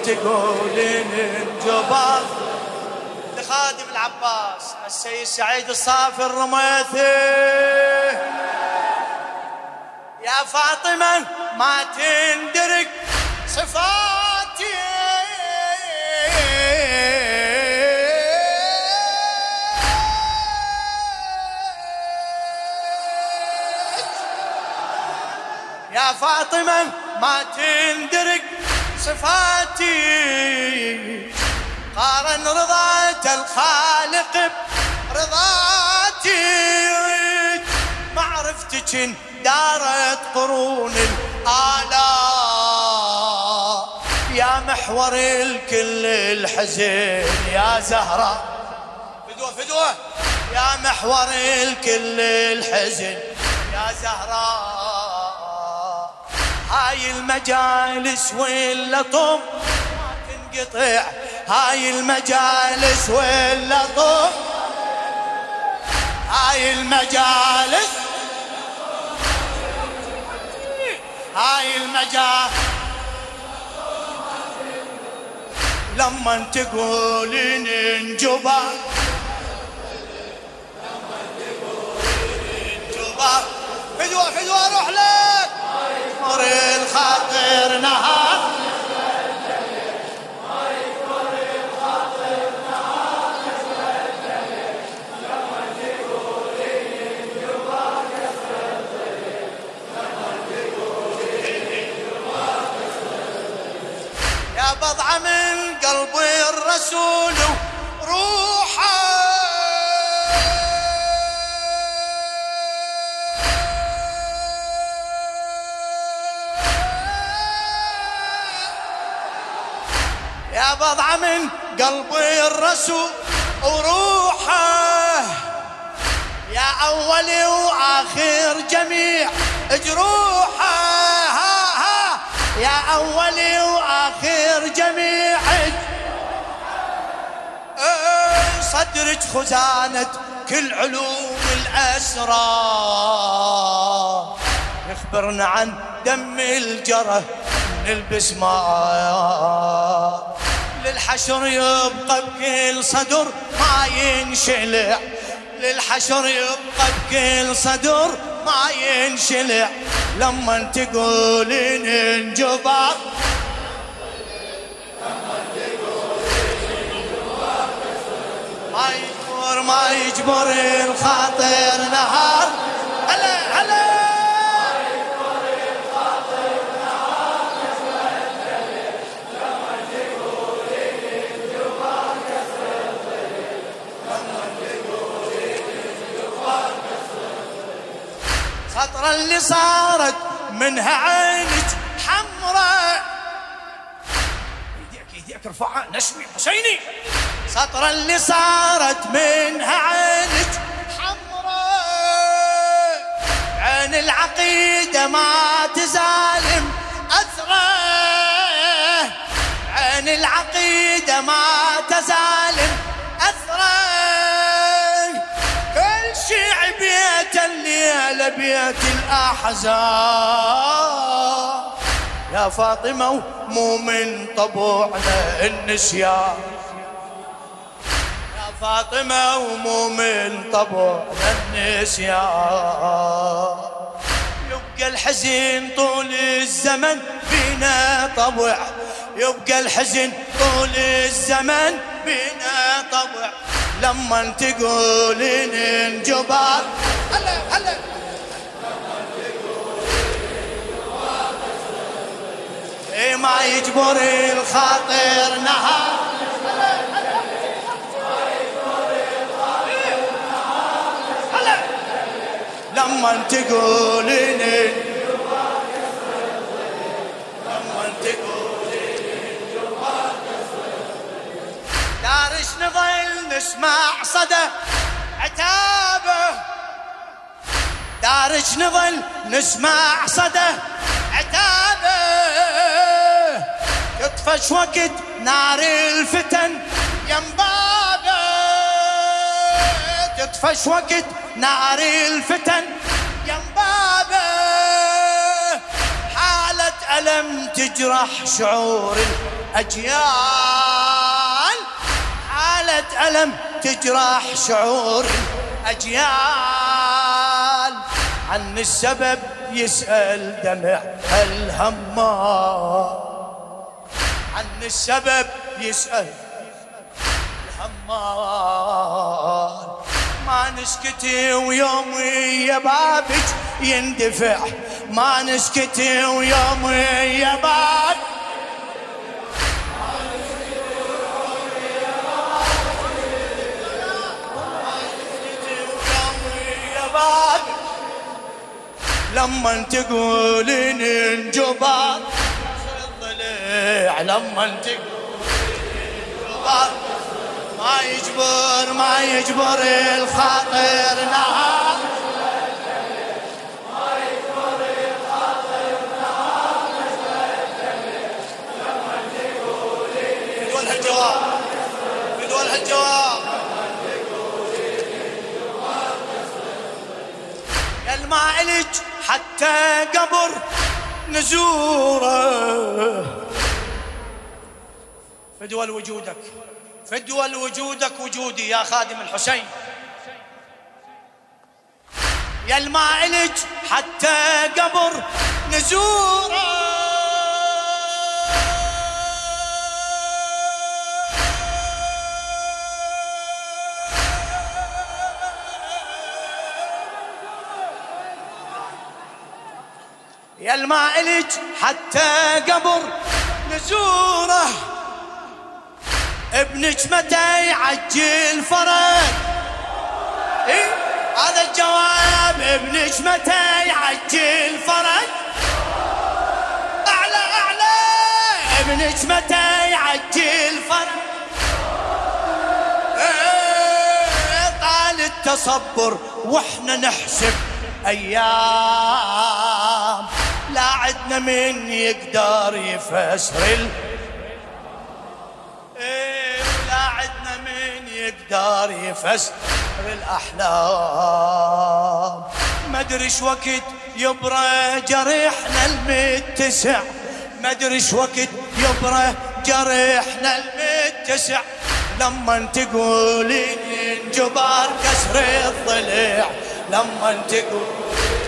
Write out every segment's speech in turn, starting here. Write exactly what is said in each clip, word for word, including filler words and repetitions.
تقولين انجبر. لخادم العباس السيد سعيد الصافي الرميثي. يا فاطمة ما تندرك صفاتي يا فاطمة ما تندرك صفاتي. قارن رضاة الخالق برضاتي. معرفتك دارت قرون الآلاء يا محور الكل الحزن يا زهرة. فدوة فدوة يا محور الكل الحزن يا زهراء. هاي المجالس واللطم ما تنقطع. هاي المجالس واللطم. هاي المجالس هاي المجالس لما تقولين انجبر. لما تقولين انجبر. فدوة فدوة روح لك مر الخاطر نهار. يا بضعة من قلب الرسول روحه. يا بضعة من قلب الرسول وروحه. يا أول وآخر جميع جروحه. يا أول وآخر جميع صدرك خزانة كل علوم الأسرار. يخبرنا عن دم الجرح من البسمار. للحشر يبقى بكل صدر ما ينشلع. للحشر يبقى بكل صدر ما ينشلع. لما تقولين انجبر. ما يجبر ما يجبر الخاطر نهار. هلا هلا خطرة اللي صارت منها عينك حمراء. ايديك ايديك ارفعها نشمي حسيني. سطرة اللي صارت منها عينك حمراء. عين العقيدة ما تزالم أثره. عين العقيدة ما تزالم أثره. كل شيء بيت الليلة بيت الأحزان. يا فاطمة مو من طبوعنا النسيان. يا فاطمة ومو من طبوعنا النسيان. يبقى الحزن طول الزمن بينا طبع. يبقى الحزن طول الزمن بينا طبع. لما تقولين انجبر. هلا هلا ايه ما يجبر الخاطر نهار. هلا لما تقولين لما تقولين دارش نظل نسمع صدى عتابه. دارش نظل نسمع صدى عتابه. يطفش وقت نار الفتن ينبابه. تطفش وقت نار الفتن ينبابه. حالة ألم تجرح شعور أجيال حالة ألم تجرح شعور أجيال عن السبب يسأل دمع الهمار عن السبب يسأل الهمار ما نسكتي ويومي يا بابك يندفع ما نسكتي ويومي يا بابك لما تقولين انجبار الضليع لما تقولين انجبار ما يجبر ما يجبر الخاطر نهار ما يجبر الخاطر نهار لما تقولين بدون هالجواب بدون هالجواب يا ما إلك حتى قبر نزوره فدوى وجودك فدوى وجودك وجودي يا خادم الحسين يا ما إلك حتى قبر نزوره يا الما إلك حتى قبر نزوره ابنك متى يعجل فرج إيه؟ هذا الجواب ابنك متى يعجل فرج أعلى أعلى ابنك متى يعجل فرج إيه؟ طال التصبر واحنا نحسب أيام لا عدنا من يقدر يفسر ال... إيه لا عدنا من يقدر يفسر الأحلام ما ادري ايش وقت يبرى جريحنا المتسع ما ادري ايش وقت يبرى جريحنا المتسع لما تقولين انجبار كسر الضلع لما تقولين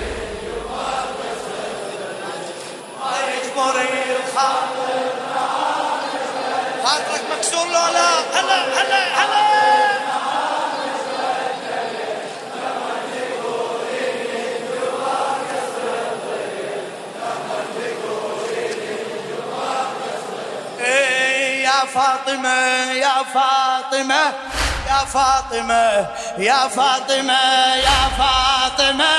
خاطرك مكسور لو لا هلا هلا هلا إيه يا فاطمة يا فاطمة يا فاطمة يا فاطمة يا فاطمة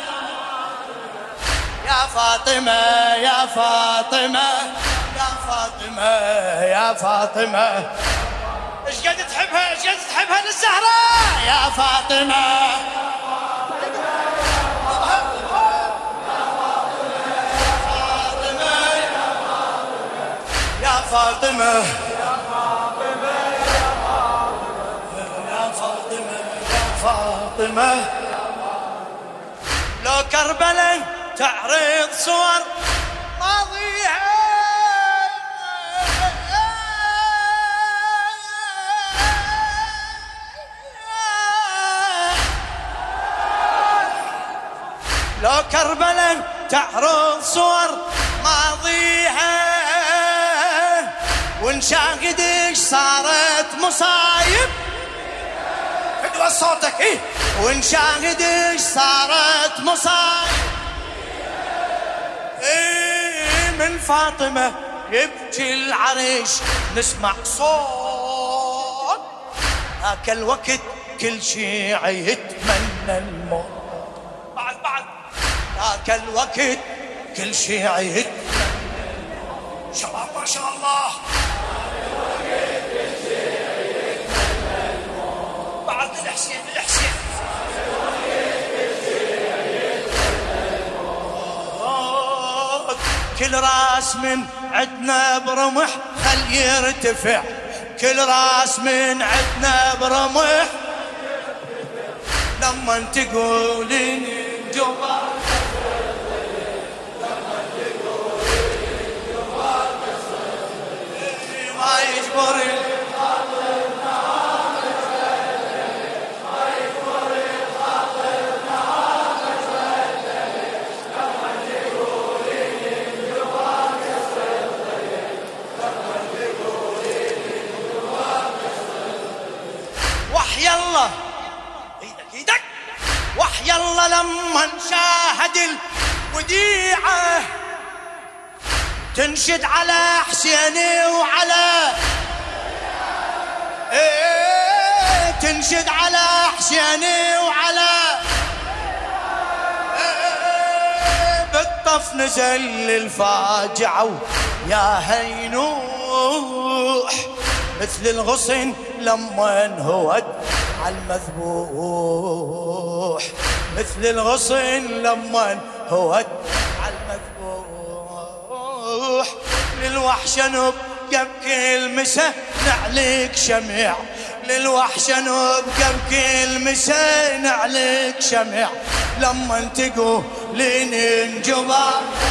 يا فاطمة يا فاطمة يا فاطمة يا فاطمة ايش قد تحبها ايش قد تحبها للزهراء يا فاطمة يا فاطمة يا فاطمة يا فاطمة لو كربلاء تعرض صور ماضيها لو كربلاء تعرض صور ماضيها ونشاهد ايش صارت مصايب فدوى صوتك ايه ونشاهد ايش صارت مصايب ايه من فاطمة يبكي العريش نسمع صوت ذاك الوقت كل شيء يتمنى الموت بعد بعد ذاك الوقت كل شيء يتمنى الموت شباب ما شاء الله بعد الحسين الحسين كل راس من عدنا برمح خل يرتفع كل راس من عدنا برمح لما تقولين جوا يجبر وحي الله ايدك ايدك وحي الله لما نشاهد الوديعة تنشد على حسيني وعلى ايه تنشد على حسيني وعلى ايه بالطف نزل الفاجعة يا هينوح مثل الغصن لما انهود على المذبوح مثل الغصن لما انهود على المذبوح للوحش نبقى بكل مسا نعليك شمع للوحش نبقى بكل مسا نعليك شمع لما تقولين انجبر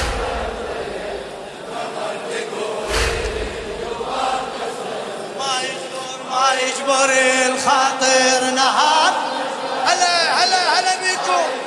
ما يجبر الخاطر نهار. هلا هلا هلا بيكم.